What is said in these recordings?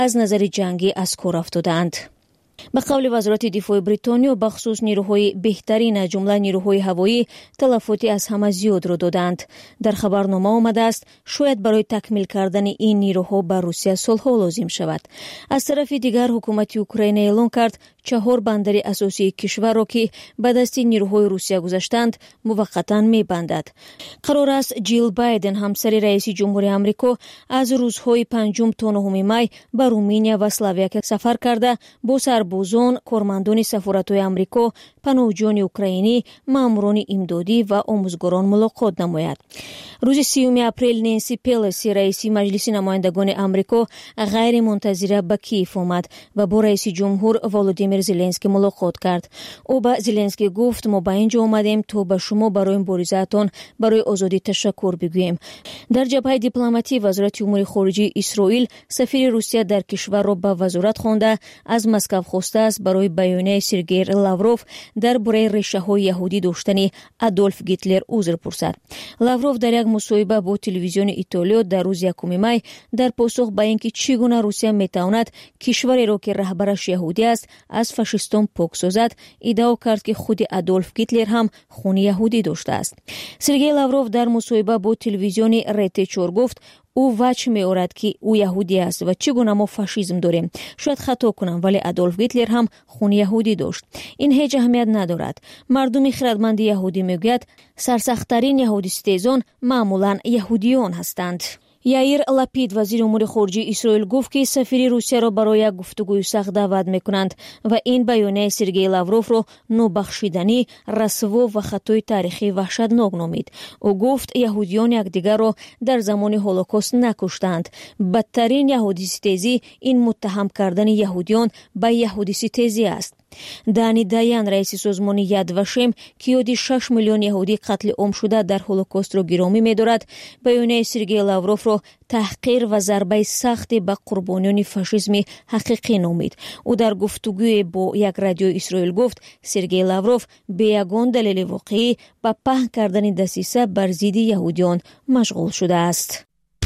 از نظر جنگی از کار افتادند. به قول وزارت دفاع بریتانیا بخصوص نیروهای بهترین از جمله نیروهای هوایی تلفاتی از همه زیاد را دادند. در خبرنامه آمده است شاید برای تکمیل کردن این نیروها به روسیه صلح لازم شود. از طرف دیگر حکومت اوکراین اعلام کرد 4 بندر اساسی کشور را که به دست نیروهای روسیه گذاشتند موقتا می‌بندد. قرار است جیل بایدن همسر رئیس جمهوری آمریکا از روزهای 5 تا 9 می به رومانیا و اسلواکیه سفر کرده با سربازان، کارمندان سفارت‌های آمریکا، پناهجویان اوکراینی، ماموران امدادی و آموزگاران ملاقات نماید. روز 30 اپریل نانسی پلوسی رئیس مجلس نمایندگان آمریکا غیر منتظره به کیف آمد و با رئیس جمهور ولودیمیر زلنسکی ملاقات کرد. او به زلنسکی گفت ما به اینجا آمدیم تا به شما برای مبارزه‌تان برای آزادی تشکر بگوییم. در جبهه دیپلماتی وزارت امور خارجه اسرائیل سفیر روسیه در کشور را به وزارت خوانده از مسکو خواسته است برای بیانیه سرگئی لاوروف درباره ریشه‌های یهودی داشتن آدولف هیتلر عذر پرسد. لاوروف در یک مصاحبه با تلویزیون ایتالیا در روز 1 می در پاسخ به اینکه چگونه روسیه میتواند کشوری را که رهبرش یهودی است از فاشیستان پاک سازد ادعا کرد که خود آدولف هیتلر هم خون یهودی داشته است. سرگئی لاوروف در مصاحبه با تلویزیون RT 4 گفت او وجه می آورد که او یهودی است و چگونه ما فاشیسم داریم. شاید خطا کنم ولی آدولف هیتلر هم خون یهودی داشت. این هیچ اهمیت ندارد. مردم خردمند یهودی میگوید سرسخت‌ترین یهودی ستیزان معمولا یهودیان هستند. یائیر لاپید وزیر امور خارجه اسرائیل گفت که سفیر روسیه را برای گفتگوی سخت دعوت میکنند و این بیانیه سرگئی لاوروف را نابخشودنی، رسوا و خطای تاریخی وحشتناک نامید. او گفت یهودیان یکدیگر را در زمان هولوکاست نکشتند. بدترین یهودی ستیزی این متهم کردن یهودیان به یهودی ستیزی است. دانی دایان رئیس سازمان ید وشم که یاد 6 میلیون یهودی قتل عام شده در هولوکاست را گرامی می‌دارد بیانیه سرگئی لاوروف را تحقیر و ضربه سخت به قربانیان فاشیسم حقیقی نامید. او در گفتگوی با یک رادیو اسرائیل گفت سرگئی لاوروف به یگان دلیل واقعی به پهن کردن دسیسه بر ضد یهودیان مشغول شده است.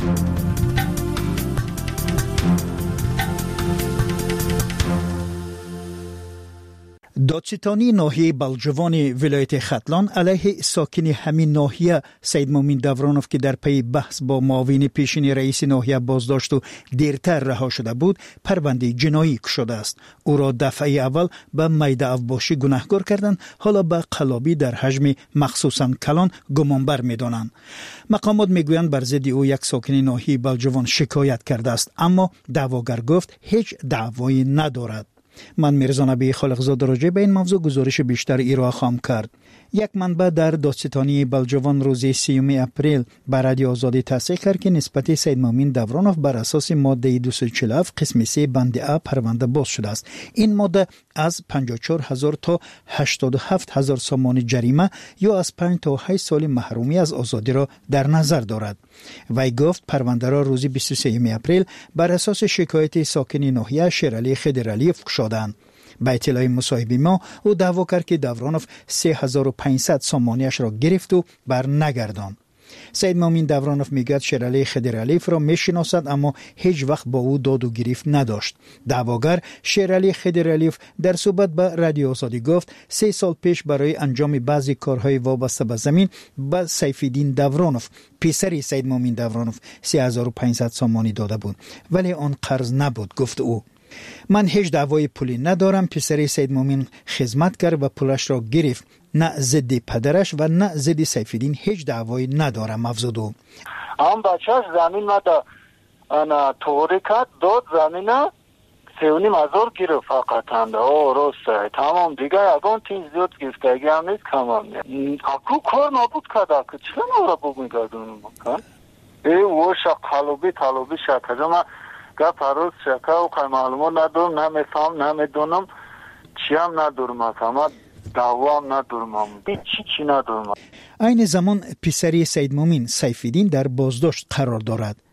دادستانی ناحیه بلجوان ولایت ختلان علیه ساکن همین ناحیه سید مومن دورانوف که در پی بحث با معاون پیشین رئیس ناحیه بازداشت و دیرتر رها شده بود پرونده جنایی شده است. او را دفعه اول به میده افباشی گناهکار کردند، حالا به قلابی در حجم مخصوصا کلان گمانبر می‌دانند. مقامات میگویند بر ضد او یک ساکن ناحیه بلجوان شکایت کرده است، اما دعواگر گفت هیچ دعوایی ندارد. من میرزا نبی خالقزاد راجع به این موضوع گزارش بیشتر ارائه خواهم کرد. یک منبع در دادستانی بلجوان روز 30 اپریل بر رادیو آزادی تصریح کرد که نسبت سید مومن دورانوف بر اساس ماده 247 قسم 3 بند ا پرونده باز شده است. این ماده از 54,000 تا 87,000 سامان جریمه یا از 5 تا 8 سال محرومی از آزادی را در نظر دارد. وی گفت پرونده را روز 23 اپریل بر اساس شکایت ساکن ناحیه شیرعلی خضرعلی فشردند. به اطلاع مصاحبه ما او دعوا کرد که دورانوف 3500 سامانیش را گرفت و بر نگرداند. سید مومن دورانوف میگوید شیرعلی خضرعلی را میشناسد اما هیچ وقت با او داد و گریفت نداشت. دعواگر شیرعلی خضرعلی در صحبت به رادیو آزادی گفت 3 سال پیش برای انجام بعضی کارهای وابسته به زمین به سیفالدین دورانوف پسر سید مومن دورانوف 3500 سامانی داده بود، ولی آن قرض نبود. گفت او من هیچ دعوای پولی ندارم. پسر سید مومن خدمت کرد و پولش را گرفت. نه ضد پدرش و نه ضد سیفالدین هیچ دعوایی ندارم. افزود او هم بچهش زمین ما انا توری کرد داد زمینه 3,500 گرفت فقط هنده راست تمام دیگر اگان تیز زیاد گرفتگی هم نیست کمام نیست اکو کار نبود کده که چه نورا بگردونم کن ای وشا قلوبی طلوبی شکجا من گفت هروز شکه و خیلی معلومات ندارم نمیفهم نمیدونم چی هم ندارم اما دعوام ندارم چی ندارم. این زمان پسری سید مومن سیفالدین در بازداشت قرار دارد.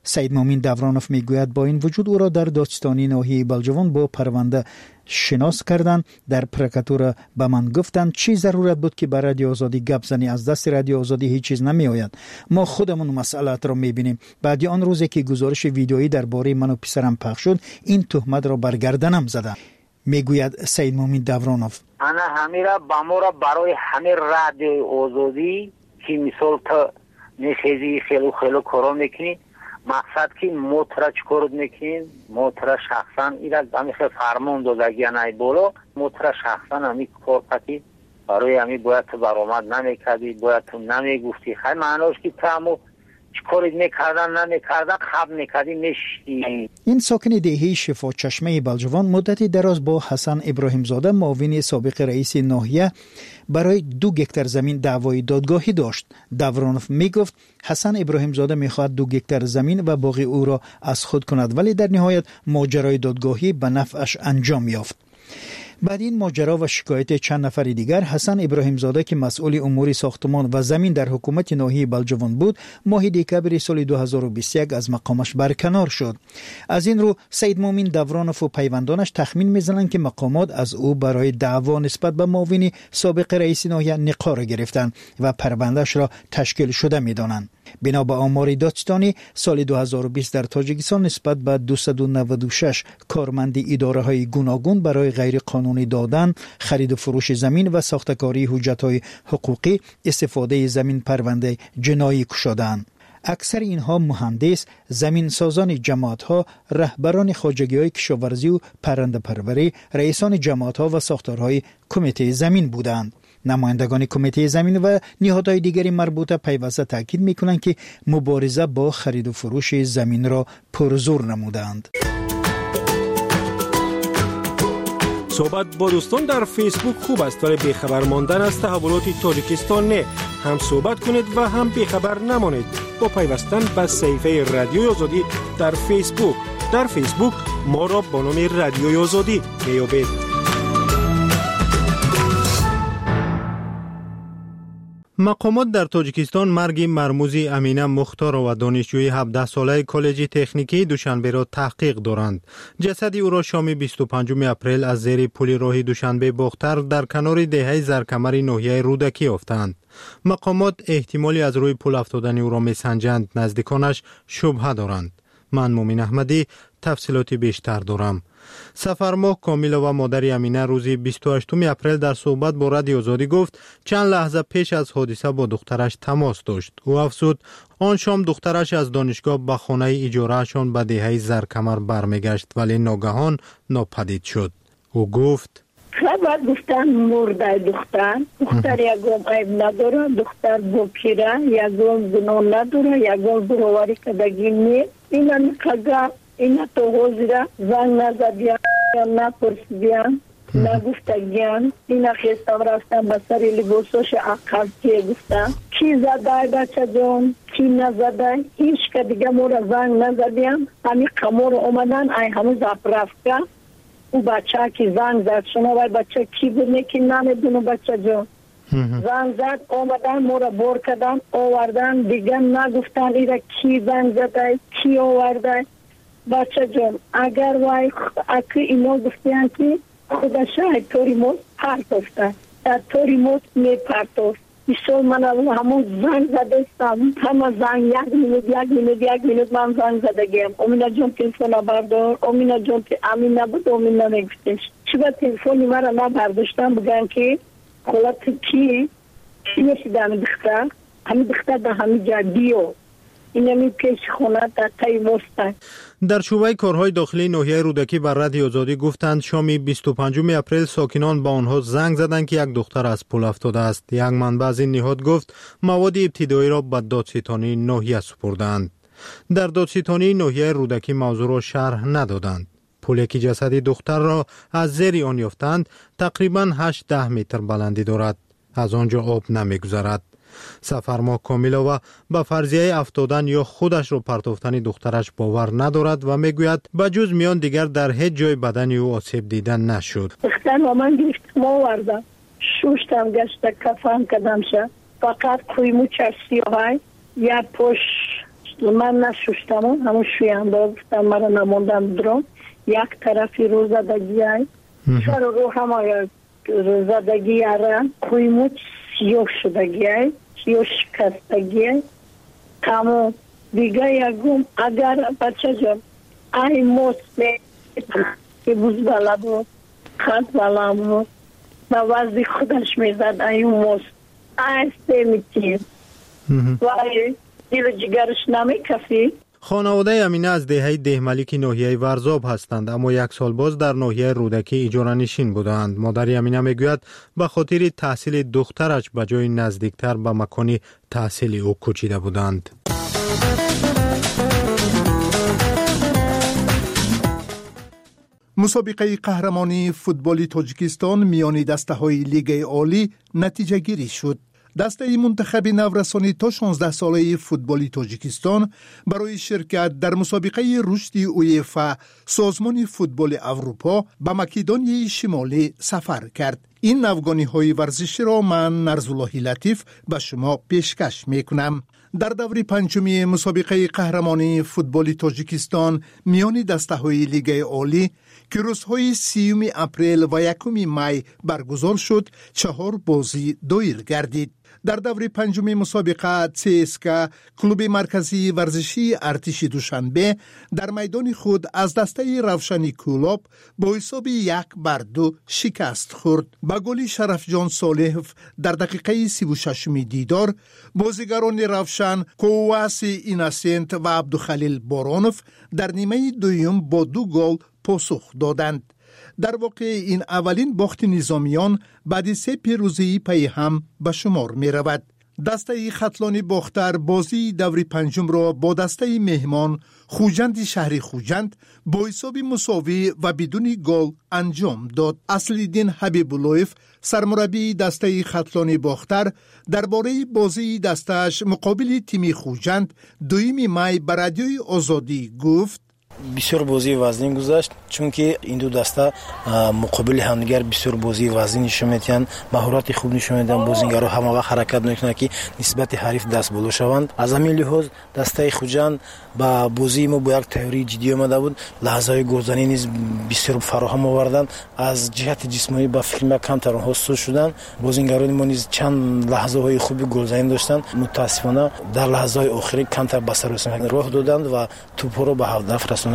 سید مومین دورانوف میگوید با این وجود او را در دادستانی ناحیه بلجوان با پرونده شناس کردند. در پرکاتور به من گفتند چی ضرورت بود که برای رادیو آزادی گپ زنی؟ از دست رادیو آزادی هیچ چیز نمی آید. ما خودمون مسئلات را میبینیم. بعد آن روزی که گزارش ویدیویی درباره من و پسرم پخش شد این تهمت را بر گردنم زدند. میگوید سید مومین دورانوف. انا همیرا بامورا برای همه رادیو آزادی که مثال تا میخیزی خیلو کارا میکنی مقصد که موترا چکارد میکنین موترا شخصا ایرا همیشه فرمان دادگی نای بولو موترا شخصا همی کار پتی برای همی باید تو برآمد نمیکردی باید تو نمیگفتی خیلی معناش که تامو چکارید میکردن نمیکردن خب میکردی میشتی. این ساکن دهه شفا چشمه بلجوان مدتی دراز با حسن ابراهیم زاده معاون سابق رئیس ناحیه برای 2 گکتر زمین دعوای دادگاهی داشت. دورانوف میگفت حسن ابراهیم زاده میخواهد 2 گکتر زمین و باقی او را از خود کند، ولی در نهایت ماجرای دادگاهی به نفعش انجام یافت. بعد این ماجرا و شکایت چند نفر دیگر حسن ابراهیم زاده که مسئول امور ساختمان و زمین در حکومت ناحیه بلجوان بود ماه دکبر سال 2021 از مقامش برکنار شد. از این رو سید مومین دورانوف و پیوندانش تخمین میزنند که مقامات از او برای دعوا نسبت به معاون سابق رئیس ناحیه نقار گرفتند و پروندهش را تشکیل شده میدانند. بنا به آمار دادستانی سال 2020 در تاجیکستان نسبت به 296 کارمند اداره های گوناگون برای غیر قانونی دادن، خرید و فروش زمین و ساختکاری حجت های حقوقی استفاده زمین پرونده جنایی گشودند. اکثر اینها مهندس، زمین سازان جماعت ها، رهبران خواجگی های کشاورزی و پرنده پروری، رئیسان جماعت ها و ساختارهای کمیته زمین بودند. نمایندگان کمیته زمین و نهادهای دیگری مربوطه پیوسته تاکید میکنند که مبارزه با خرید و فروش زمین را پرزور نمودند. صحبت با دوستان در فیسبوک خوب است ولی بیخبر ماندن از تحولات تاجیکستان نه. هم صحبت کنید و هم بیخبر نمانید با پیوستن به صفحه رادیوی آزادی در فیسبوک. در فیسبوک ما را با نام رادیوی آزادی میابید. مقامات در تاجیکستان مرگ مرموزی امینه مختار و دانشجوی 17 ساله کالج تکنیکی دوشنبه را تحقیق دارند. جسد او را شام 25 اپریل از زیر پل راه دوشنبه باختر در کنار دهه زرکمر ناحیه رودکی یافتند. مقامات احتمالی از روی پل افتادن او را میسنجند، نزدیکانش شبهه دارند. من مومین احمدی تفصیلات بیشتر دارم. سفرماه کامیلا و مادر امینه روزی 28 اپریل در صحبت با رادیو آزادی گفت چند لحظه پیش از حادثه با دخترش تماس داشت. او افزود آن شام دخترش از دانشگاه به خانه اجارهشان به دهه زرکمر برمیگشت ولی ناگهان ناپدید شد. او گفت خبر گفتن مرده دختر یکم عیب نداره، دختر بکیره، یکم گناه نداره، یکم برآوری کردگی نیست. اینا نکگه اینا تو حوزیره زنگ نزدیم نپرسیدیم نگفتگیم. اینا خیستم رفتم به سری لباسوش عقب که گفتم کی زده بچه جون کی نزده هیچ که دیگه مورا زنگ نزدیم. همی قمور اومدن ای همه زب رفته او بچه که زنگ زد شما باید بچه کی بود که نمیدونه بچه جون زنگ زد اومدن مورا بور کردن آوردن دیگه نگفتن ایره کی زنگ زده کی آورده. بچه جون اگر وای اکی اینا گفتیان که خدا شاید توری موت پرتوفته در توری موت می پرتوفت ایشون من همون زنگ زده استم همه زنگ یک مینوت من زنگ زده گیم. امینا جون تلفون بردار امینا جون امین نبود امینا نگفتش چی با تلفونی مرا نبرداشتن بگن که خلط کی نشیدن دختر همین دختر در همین جا بیو اینمی پیش خونه در تایی مستن. در شعبه کارهای داخلی ناحیه رودکی بر رادیو آزادی گفتند شام 25 اپریل ساکنان با آنها زنگ زدند که یک دختر از پل افتاده است. یک منبع از این نهاد گفت مواد ابتدایی را به دادستانی ناحیه سپردند. در دادستانی ناحیه رودکی موضوع را شرح ندادند. پلی که جسد دختر را از زیر آن یافتند تقریباً 8-10 متر بلندی دارد. از آنجا آب نمیگذرد. سفرماه کامیلا و به فرضیه افتادن یا خودش را پرتافتن دخترش باور ندارد و میگوید بجز میان دیگر در هیچ جای بدن او آسیب دیدن نشد. دختر و من گرفتم آوردم شوشتم گشته کفن کدم شد فقط کویمو چشتی های یا پوش من نشوشتم همون شوینده گفتم مرا نموندم درم یک طرفی رو زدگی های سر رو همه زدگی ها خویموت سیاه شدگی های سیاه شکستگی های تمام دیگه یکم اگر بچه جان ای موت که بوز بالا بود خط بالا بود و وزی خودش میزد ای موت ای سمیتیم و دیل جگرش نمیکفی. خانواده امینه از دهه دهملیک ناحیه ورزاب هستند، اما یک سال باز در ناحیه رودکی اجاره نشین بودند. مادر امینه میگوید به خاطر تحصیل دخترش به جای نزدیکتر به مکان تحصیل او کوچیده بودند. مسابقه قهرمانی فوتبال تاجیکستان میان دسته‌های لیگ عالی نتیجه گیری شد. دسته منتخب نورسانی تا 16 ساله فوتبال تاجیکستان برای شرکت در مسابقه رشد اویفا سازمان فوتبال اروپا به مکدونیای شمالی سفر کرد. این افغانی ورزشی را من نرزالله لطیف به شما پیشکش میکنم. در دور پنجمی مسابقه قهرمانی فوتبال تاجیکستان میان دسته‌های لیگ عالی که روزهای 30 اپریل و 1 می برگزار شد 4 بازی دایر گردید. در دور پنجمی مسابقه CSKA کلوب مرکزی ورزشی ارتش دوشنبه در میدان خود از دسته روشنی کلوب با حساب 1-2 شکست خورد. با گل شرف جان صالح در دقیقه 36 دیدار بازیگران روشن کوواس ایناسنت و عبدالخلیل بارانوف در نیمه دوم با 2 گل پاسخ دادند. در واقع این اولین باخت نظامیان بعد 3 پیروزی پی هم به شمار می رود. دسته خطلانی باختر بازی دور پنجم را با دسته مهمان خوجند شهر خوجند با حساب مساوی و بدون گل انجام داد. اصلیدین حبیب‌اللهیف سرمربی دسته خطلانی باختر درباره بازی دستش مقابل تیم خوجند 2 می بر رادیوی آزادی گفت: بسیار بازی وزنی گذشت، چون که این دو دسته مقابل همدیگر بسیار بازی وزنی نشون میدن، مهارت خوب نشون میدن. بازیگرها همه وقت حرکت میکنن که نسبت حریف دست بالا شوند. از همین لحاظ دسته خوجند با بازی ما با یک تیاری جدی آمده بود. لحظه‌های گلزنی نیز بسیار فراهم آوردن. از جهت جسمانی با فیلم کمتر حاصل شدن. بازیگران ما نیز چند لحظه‌های خوبی گلزنی داشتن. متاسفانه در لحظه‌های آخری کمتر به سر راه دادند و توپ را به هدف رساندند.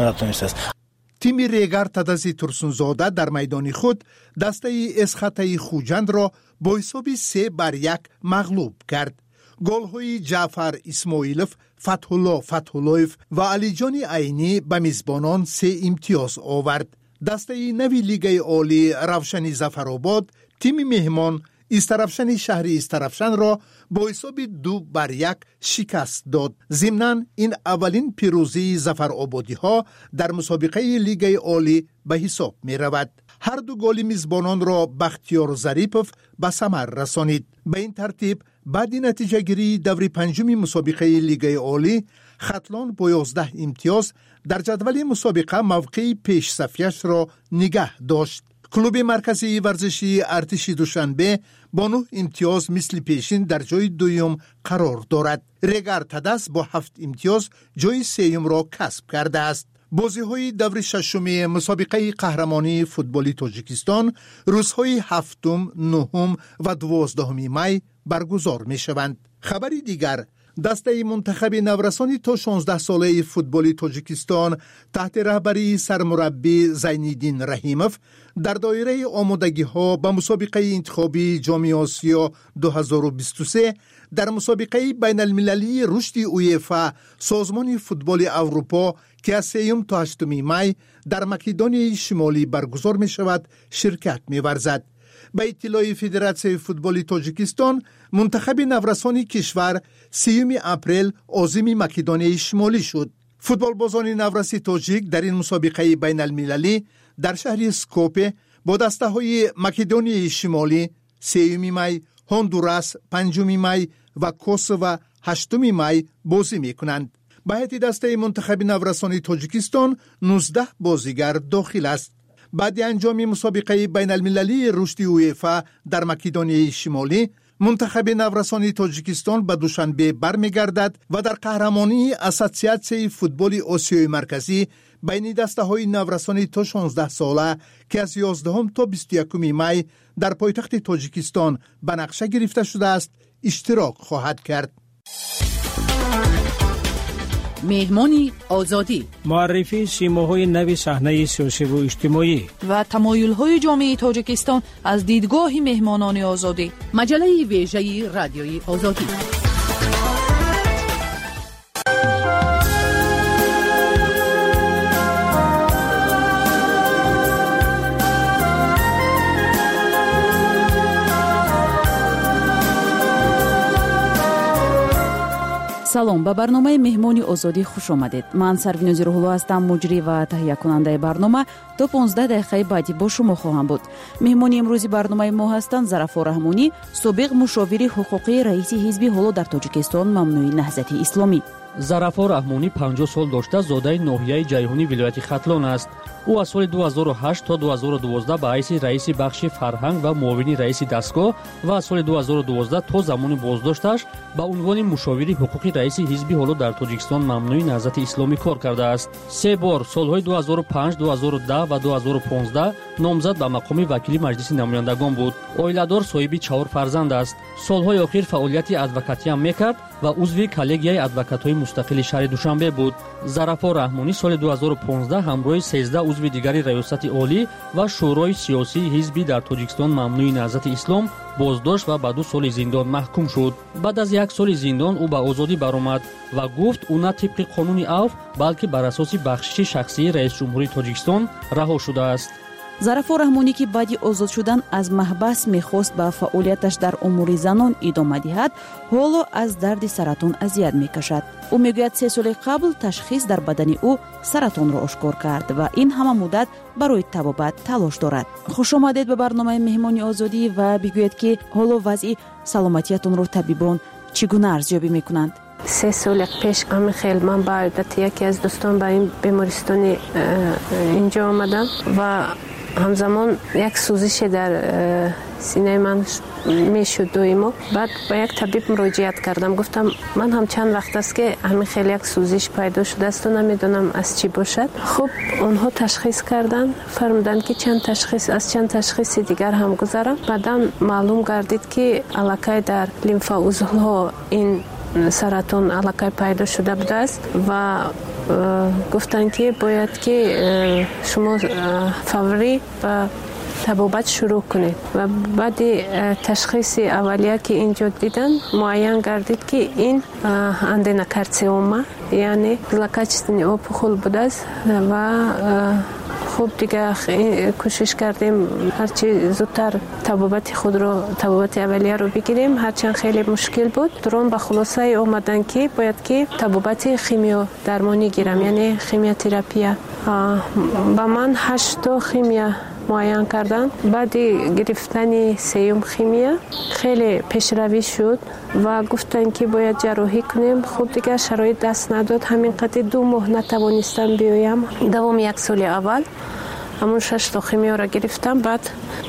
تیم ریگر تدزی ترسونزاده در میدان خود دسته اسخطه خوجند را با حساب 3-1 مغلوب کرد. گل‌های جعفر اسماعیلوف، فتح‌الله فتح‌اللهیف و علی جان عینی به میزبانان 3 امتیاز آورد. دسته نوی لیگ عالی روشنی ظفرآباد تیم مهمان استرفشن شهر استرفشن را با حساب 2-1 شکست داد. ضمناً این اولین پیروزی ظفرآبادی ها در مسابقه لیگ عالی به حساب می رود. هر 2 گل میزبانان را بختیار ظریفوف به ثمر رسانید. به این ترتیب بعد نتیجه گیری دور پنجمی مسابقه لیگ عالی خطلان با 11 امتیاز در جدول مسابقه موقع پیش صفیش را نگه داشت. کلوب مرکزی ورزشی ارتش دوشنبه با 9 امتیاز مثل پیشین در جای دوم قرار دارد. ریگر تدس با 7 امتیاز جای سوم را کسب کرده است. بازی‌های دور ششمی مسابقه قهرمانی فوتبال تاجیکستان روزهای 7، 9 و 12 می برگزار می‌شوند. خبری دیگر: دسته منتخب نورسانی تا 16 ساله فوتبال تاجیکستان تحت رهبری سرمربی زینالدین رحیموف در دایره آمادگی‌ها به مسابقه انتخابی جام آسیا 2023 در مسابقه بین المللی رشد اویفا سازمان فوتبال اروپا که از 3 تا 8 می در مکدونیای شمالی برگزار می شود شرکت می ورزد. به اطلاع فدراسیون فوتبال تاجیکستان منتخب نورسانی کشور 3 اپریل عازم مکدونیای شمالی شد. فوتبال بازان نورسی تاجیک در این مسابقه بین المللی در شهر سکوپه با دسته های مکدونیای شمالی 3 می، هندوراس 5 می و کوسوو 8 می بازی می کنند. به هیئت دسته منتخب نورسانی تاجیکستان 19 بازیگر داخل است. بعد انجام مسابقه بین المللی رشد اویفا در مکدونیای شمالی منتخب نورسانی تاجیکستان به دوشنبه برمیگردد و در قهرمانی اسوسیاسیون فوتبال آسیای مرکزی بین دسته‌های نورسانی تا 16 ساله که از 11 تا 21 می در پایتخت تاجیکستان به نقشه گرفته شده است اشتراک خواهد کرد. مهمانی آزادی، معرفی سیماهای نو صحنه سیاسی و اجتماعی و تمایل‌های جامعه تاجیکستان از دیدگاه مهمانان آزادی. مجله ویژه رادیوی آزادی. салом, ба барномаи меҳмони озодӣ хуш омадед. ман Сарвинози Рӯҳулло ҳастам, муҷрӣ ва таҳиякунандаи барнома. то 15 дақиқаи баъдӣ бо шумо хоҳам буд. меҳмони имрӯзи барномаи мо ҳастанд Зарафор Раҳмонӣ, собиқ мушовири ҳуқуқии раиси ҳизби ҳоло дар Тоҷикистон Мамнӯи Наҳзати Исломӣ. Зарафор Раҳмонӣ 50 сол дошта зодаи ноҳияи ҷайҳунӣ вилояти Хатлон аст. ӯ аз соли 2008 то 2012 ба ҳайси раиси бахши фарҳанг ва муовини раиси дастгоҳ ва аз соли 2012 то замони боздошташ ба унвони мушовири ҳуқуқи раиси ҳизби ҳоло дар Тоҷикистон Мамнӯи Наҳзати Исломӣ кор кардааст. 3 бор солҳои 2005, 2010 ва 2015 номзад ба мақоми вакили маҷлиси намояндагон буд. Оиладор, соҳиби 4 фарзанд аст. солҳои охир фаъолияти адвокатиам мекард ва узви коллегияи адвокатҳои мустақили шаҳри Душанбе буд. Зарафор Раҳмонӣ соли 2015 ҳамроҳи 13 узви дигари раёсати олӣ ва шӯрои сиёсии ҳизби дар Тоҷикистон Мамнӯи Наҳзати Ислом боздошт ва ба 2 соли зиндон маҳкум шуд. баъд аз 1 соли зиндон ӯ ба озодӣ баромад ва гуфт ӯ на тибқи қонуни Авф, балки бар асоси бахшиши шахсии раисҷумҳурии Тоҷикистон раҳо шудааст. Зарафор Раҳмонӣ ки баъди озод шудан аз маҳбас мехост ба фаъолияташ дар умури занон идома диҳад, ҳоло аз дарди саратон азият мекашад. ӯ мегӯяд 3 соли қабл ташхис дар бадани ӯ саратонро ошкор кард ва ин ҳама муддат барои табобат талош дорад. хушомадед ба барномаи меҳмони озодӣ ва бигӯед ки ҳоло вазъи саломатиятонро табибон чӣ гуна арзёбӣ мекунанд? 3 соли пеш амихел ман ба айдати яке аз дӯстон ба ин бемористони инҷо омадам ва ҳамзамон як сӯзише дар синаи ман мешуд доимо. баъд ба як табиб муроҷиат кардам, гуфтам ман ҳам чанд вақт аст ки ҳамихел як сӯзиш пайдо шудаасту намедонам аз чӣ бошад. хуб онҳо ташхис карданд, фармуданд ки аз чанд ташхиси дигар ҳам гузарам. баъдан маълум гардид ки аллакай дар лимфаузлҳо ин саратон аллакай пайдо шуда будааст ва гуфтанд ки бояд ки шумо фаврӣ ба табобат шурӯъ кунед. ва баъди ташхиси аввалия ки инҷо дидан муайян гардид ки ин аденокарциома, яъне злокачественный опухол будааст ва хуб дигар кӯшиш кардем ҳарчи зудтар табобати аввалияро бигирем, ҳарчанд хеле мушкил буд. турон ба хулосае омаданд ки бояд ки табобати химиодармонӣ гирам, яъне химиотерапия. ба ман 8 то химия муайян карданд. баъди гирифтани 3-ум химия хеле пешравӣ шуд ва гуфтанд ки бояд ҷарроҳӣ кунем. хуб дигар шароит даст надод, ҳамин қадри 2 моҳ натавонистам биёям. давоми 1 соли аввал ҳамун 6 то химиёро гирифтам, баъд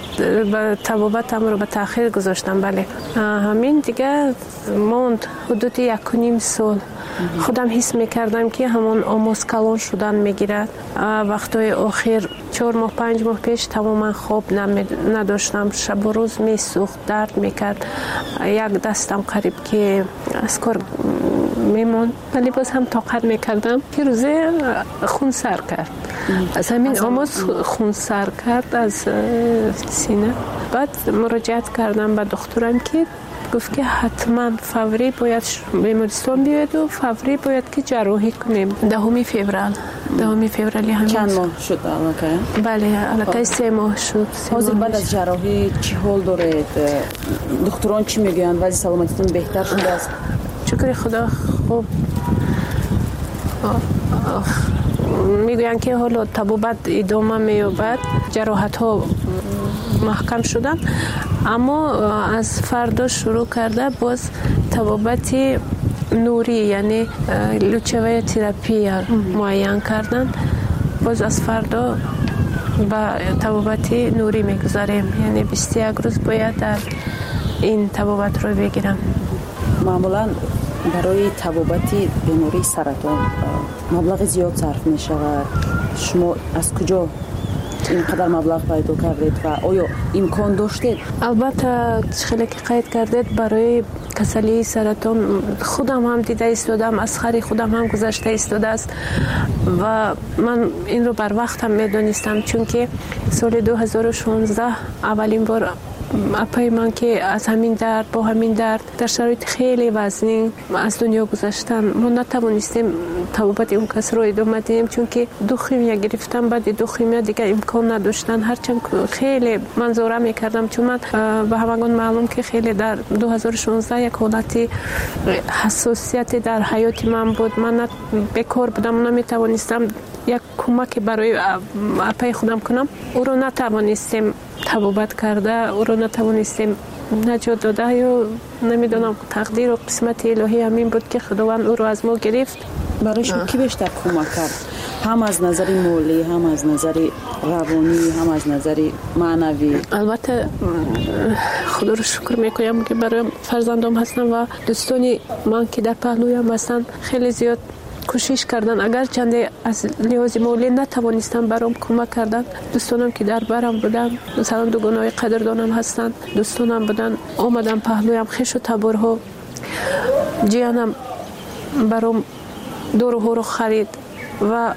табобатамро ба таъхир гузоштам. бале ҳамин дигар монд ҳудуди 1.5 сол. худам ҳис мекардам ки ҳамон омоскалон шудан мегирад. вақтҳои охир 4 моҳ 5 моҳ пеш тамоман хоб надоштам, шабу рӯз месӯхт, дард мекард. як дастам қариб ки аз кор мемонд, вале боз ҳам тоқат мекардам ки рӯзе хунсар кард. аз ҳамин омоз хунсар кард аз сина. баъд муроҷиат кардам ба духтурам ки гуфт ки ҳатман фаврӣ бояд бемористон биёеду фаврӣ бояд ки ҷарроҳӣ кунем. 10 феврали ҳамин чанд моҳ шуд аллакай? бале аллакай 3 моҳ шуд. ҳозир баъд аз ҷарроҳӣ чӣ ҳол доред? духтурон чӣ мегӯянд? вазъи саломатитон беҳтар шудааст? шукри худо хуб мегӯянд ки ҳоло табобат идома меёбад, ҷароҳатҳо маҳкам шуданд, аммо аз фардо шурӯъ карда боз табобати нурӣ, яъне лучевая терапия муайян карданд. боз аз фардо ба табобати нурӣ мегузарем, яъне 21 рӯз бояд дар این طبابت رو بگیرم. معمولا برای طبابت بیماری سرطان مبلغ زیاد صرف می شود. شما از کجا اینقدر مبلغ پیدا کردید و آیا امکان داشتید؟ البته خیلی که قید کردید برای کسلی سرطان خودم هم دیده ایستادم، از خری خودم هم گذشته ایستاده است و من این رو بر وقت هم میدونستم، چون که سال 2016 اولین بار اپای من که از همین درد با همین درد در شرایط خیلی وزنی از دنیا گذشتن، ما نتوانستیم طبابت اون کس رو ادامه دهیم، چون که دو خیمیا گرفتم، بعد دو خیمیا دیگه امکان نداشتن، هرچند خیلی منظوره میکردم، چون من به همگان معلوم که خیلی در 2016 یک حالت حساسیت در حیات من بود، من بیکار بودم، نمیتوانستم یک کمک برای اپای خودم کنم، او رو نتوانستیم طبابت کرده، او رو نتوانستیم نجات داده، یا نمیدونم تقدیر و قسمت الهی همین بود که خداوند او رو از ما گرفت. برای شما کی بیشتر کمک کرد؟ هم از نظر مالی، هم از نظر روانی، هم از نظر معنوی؟ البته خدا رو شکر میکنم که برای فرزندام هستم و دوستانی من که در پهلویم هستن خیلی زیاد کوشش کردن، اگر چنده از لحاظ مالی نتوانستم برام کمک کردن. دوستانم که در برم بودن، مثلا دوگانای قدردانم هستن، دوستانم بودن آمدن پهلویم، خش و تبرها، جیانم برام دورو رو خرید و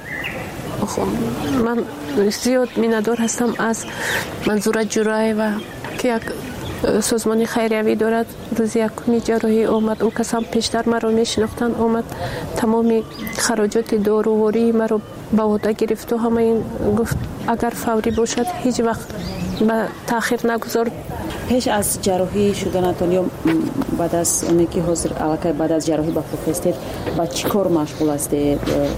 من زیاد میندار هستم از منظور جرای و که یک سازمان خیریوی دارد. روز یکمی جراحی آمد، او کس هم پیشتر مرا میشناختن، آمد تمامی خراجات داروواری مرا به عهده گرفت و همه این گفت اگر فوری باشد هیچ وقت به تاخیر نگذار. پیش از جراحی شدنتان یا بعد از اونی که حاضر علاقه بعد از جراحی به خود هستید با چی کار مشغول هستید؟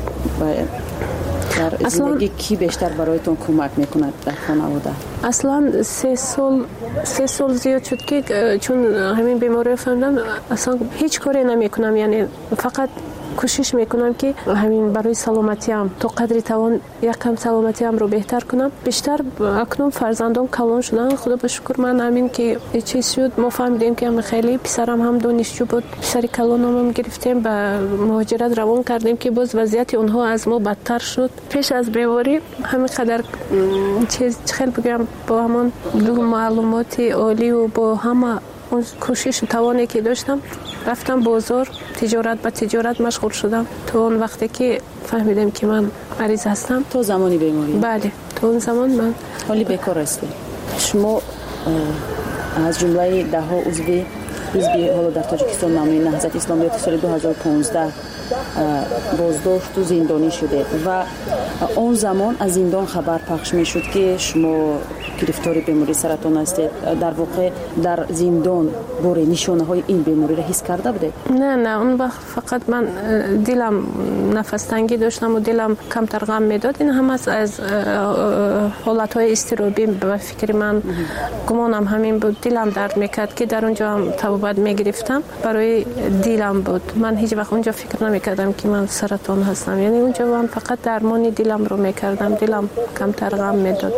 در زندگی کی بیشتر برایتون کمک میکند در خانواده؟ اصلا 3 سال زیاد شد که چون همین بیماری فهمیدم اصلا هیچ کاری نمیکنم، یعنی فقط کوشش میکنم که همین برای سلامتیم تا قدری توان یکم سلامتیم رو بهتر کنم. بیشتر اکنون فرزندان کلان شدن، خدا به شکر. من همین که چیز شد ما فهمیدیم که خیلی پسرم هم دانشجو بود، پسر کلانم هم گرفتیم به مهاجرت روان کردیم که باز وضعیت اونها از ما بدتر شد. پیش از بیماری همین قدر چیز خیلی بگم با همان معلومات عالی و با همه اون کوشش و توانی که داشتم رفتم بازار، تجارت به تجارت مشغول شدم تا اون وقتی که فهمیدم که من مریض هستم. تو زمانی بیماری؟ بله، تو اون زمان من حالی بیکار هستی. شما از جمله 10 عضو حزب حالا در تاجیکستان نامی نهضت اسلامیت سال 2015 بازداشت و زندانی شده و اون زمان از زندان خبر پخش می شد که شما گرفتار بیماری سرطان هستید. در واقع در زندان بار نشانه های این بیماری را حس کرده بوده؟ نه اون وقت فقط من دلم نفس تنگی داشتم و دلم کمتر غم میداد. این هم از حالت های اضطرابی به فکر من گمانم همین بود. دلم درد میکرد که در اونجا هم طبابت میگرفتم، برای دلم بود. من هیچ وقت اونجا فکر نمیکردم که من سرطان هستم، یعنی اونجا من فقط درمانی دلم رو میکردم، دلم کمتر غم میداد.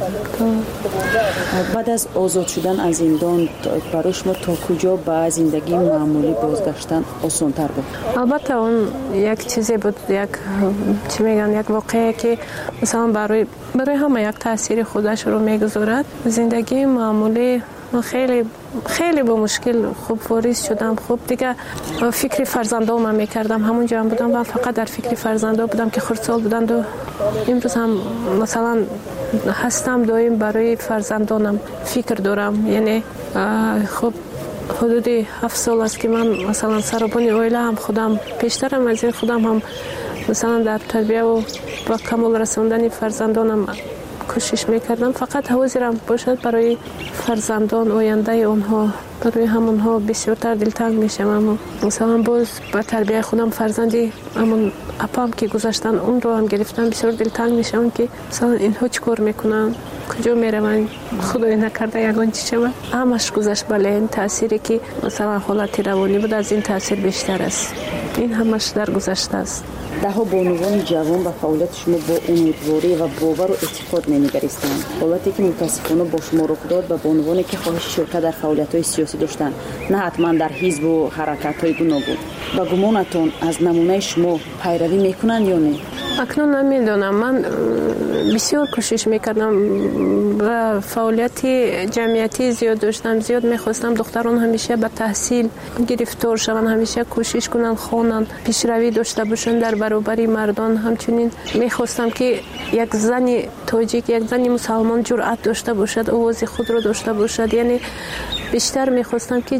بعد از آزاد شدن از زندان برای شما تا کجا به زندگی معمولی بازگشتن آسان‌تر بود؟ البته اون یک چیزی بود، یک چی میگن، یک واقعه که مثلا برای همه یک تاثیر خودش رو میگذارد. زندگی معمولی خیلی با مشکل خوب واریز شدم. خوب دیگه فکر فرزندام میکردم، همونجا هم بودم و فقط در فکر فرزندام بودم که خردسال بودند و امروز هم مثلا هستم دائم برای فرزندانم فکر دارم. یعنی خب حدود 7 سال است که من مثلا سربان اویله هم خودم پیشترم از این خودم هم مثلا در تربیه و با کمال رسوندن فرزندانم کوشش میکردم. فقط حاضرم باشد برای فرزندان آینده اونها، برای همونها بسیارتر دلتنگ میشم. مثلا باز با تربیه خودم فرزندی همون اپام که گذاشتن اون رو هم گرفتم، بسیار دلتنگ میشم که مثلا اینها چیکار میکنن، کجا میروند، خدای نکرده یگان چی شود. همش گذشت. بله این تأثیری که مثلا حالت روانی بود از این تأثیر بیشتر است. این همش در گذشته است. دهها بانوان جوان به فعالیت شما با امیدواری و باور و اعتقاد می‌نگریستند. حالتی که متاسفانه با شما رخ داد به بانوانی که خواهش شرکت در فعالیت‌های سیاسی داشتند، نه حتما در حزب و حرکت‌های گوناگون. با گمانتون از نمونه شما پیروی میکنند یا نه؟ اکنون نمیدونم. من بسیار کوشش میکردم و فعالیت جمعیتی زیاد داشتم، زیاد میخواستم دختران همیشه به تحصیل گرفتار شوند، همیشه کوشش کنند خوانند، پیشروی داشته باشند در برابر مردان. همچنین میخواستم که یک زن تاجیک، یک زن مسلمان جرأت داشته باشد، آواز خود را داشته باشد. یعنی بیشتر میخواستم که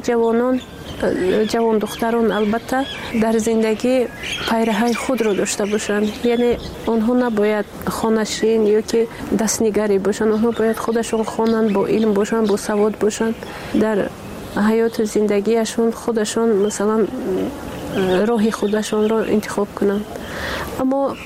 جوان دختران البته در زندگی پیرهی خود را داشته باشند. یعنی آنها نباید خانشین یا که دستنگری باشند، آنها باید خودشون خوانند، با علم باشند، با سواد باشند، در حیات زندگیشون خودشون مثلا راه خودشون را انتخاب کنند. اما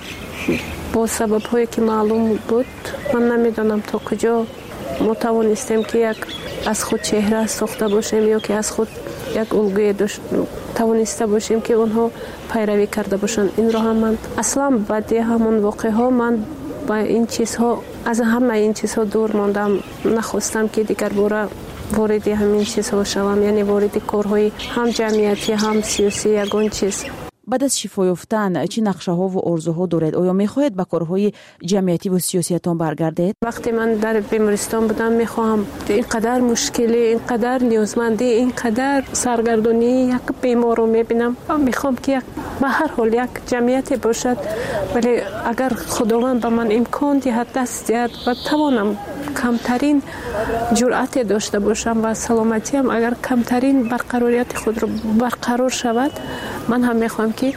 با سبب هایی که معلوم بود، من نمیدانم تا کجا ما توانستیم که از خود چهره ساخته باشیم یا که از خود یک الگوی توانسته باشیم که اونها پیروی کرده باشند. این را هم من اصلا بعد همون واقعه ها من با این چیزها، از همه این چیزها دور ماندم. نخواستم که دیگر وارد همین چیزها شوم، یعنی وارد کارهای هم جمعیتی هم سیاسی یگان چیز. بعد از شفا یافتن چه نقشه ها و آرزوها دارید؟ آیا میخواهید به کارهای جمعیتی و سیاسیتان برگردید؟ وقتی من در بیمارستان بودم میخواهم اینقدر مشکلی، اینقدر نیازمندی، اینقدر سرگردانی یک بیمار رو میبینم، میخوام که به هر حال یک جمعیتی باشد، ولی اگر خداوند به من امکان دهد، دست دهد و توانم کمترین جرأت داشته باشم و سلامتیم اگر کمترین برقراریت خود رو برقرار شود، من هم میخوام که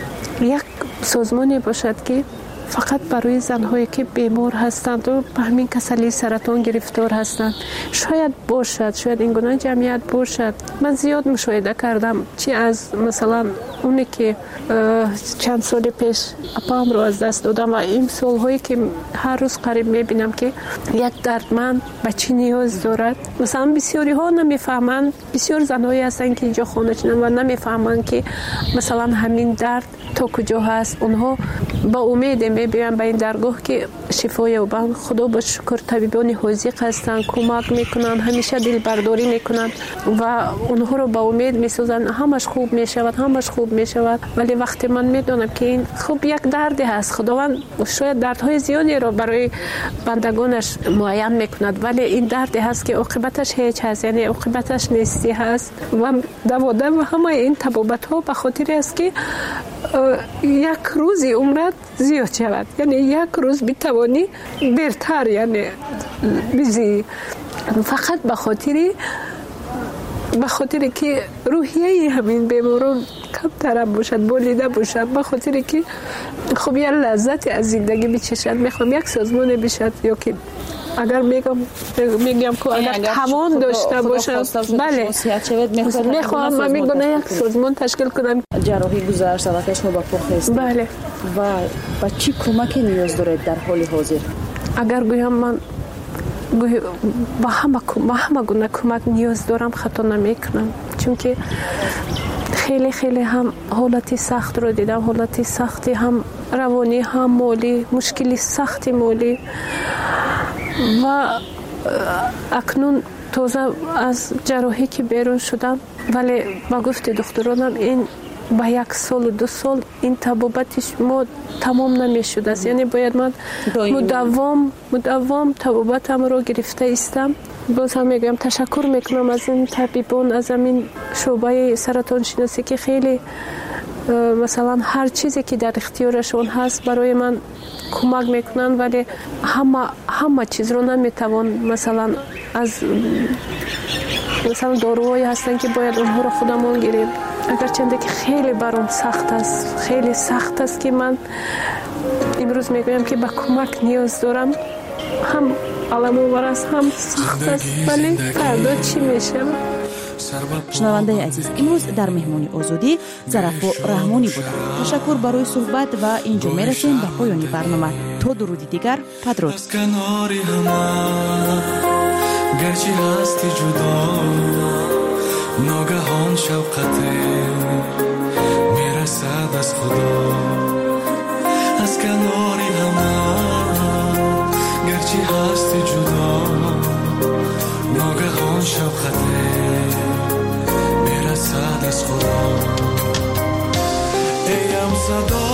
یک سازمانی باشد که فقط برای زنهایی که بیمار هستند و به همین کسلی سرطان گرفتار هستند شاید باشد، شاید این گونه جمعیت باشد. من زیاد مشاهده کردم، چی از مثلا اونی که چند سال پیش اپام رو از دست دادم و این سالهایی که هر روز قریب میبینم که یک دردمند به چی نیاز دارد. مثلا بسیاری ها نمیفهمند، بسیار زنهایی هستند که اینجا خانه چنن و نمیفهمند که مثلا همین درد تا کجا هست. اونها با امید میبینن به این درگاه که شفا یابند. خدا با شکر طبیبان حاذق هستن، کمک میکنن، همیشه دل برداری میکنن و اونها رو با امید میسازن همش خوب میشود، همش خوب میشود. ولی وقتی من میدونم که این خوب یک دردی هست، خداوند شاید دردهای زیادی رو برای بندگانش معین میکند، ولی این دردی هست که عاقبتش هیچ هست، یعنی عاقبتش نیستی هست و دوادم و همه این طبابت ها به خاطر است که یک روزی عمرت زیاد شود، یعنی یک روز بتوانی بهتر یعنی بیزی، فقط به خاطر که روحیه همین بیماران کمتر باشد، بولیده باشد، به خاطر که خب یه لذت از زندگی بچشد. میخوام یک سازمان بشد یا که اگر میگم که اگر توان داشته باشم، بله میخوام من میگم یک سازمان تشکیل کنم. جراحی گذشت و شما با پخت هستید، بله، و با چی کمکی نیاز دارید در حال حاضر؟ اگر گویم من با همه گونه کمک نیاز دارم خطا نمیکنم، چون که خیلی هم حالتی سخت رو دیدم، حالتی سختی هم روانی هم مالی، مشکلی سختی مالی و اکنون تازه از جراحی که بیرون شدم، ولی با گفت دکترانم این با 1 سال و 2 سال این طبابتش ما تمام نمیشد است، یعنی باید من مداوم طبابتم رو گرفته استم. باز هم میگم تشکر میکنم از این طبیبان، از این شعبه سرطان شناسی که خیلی مثلا هر چیزی که در اختیارشون هست برای من کمک میکنن، ولی همه چیز رو نمیتوان مثلا از داروهایی هستن که باید اونها رو خودمون گیریم. اگرچه که خیلی برام سخت است که من امروز میگویم که به کمک نیاز دارم، هم علم‌آور است هم سخت است، ولی فردا چی میشه؟ شنونده عزیز، امروز در مهمانی آزادی ظرفا رحمانی بودند. تشکر برای صحبت و اینجا میرسیم به پایان برنامه. تا درودی دیگر، بدرود. گرچه هستی جدا ناگهان شوقت میرسد از خدا. از کناری همه گرچه هستی جدا ناگهان شفقته میرسد از خدا ایم صدا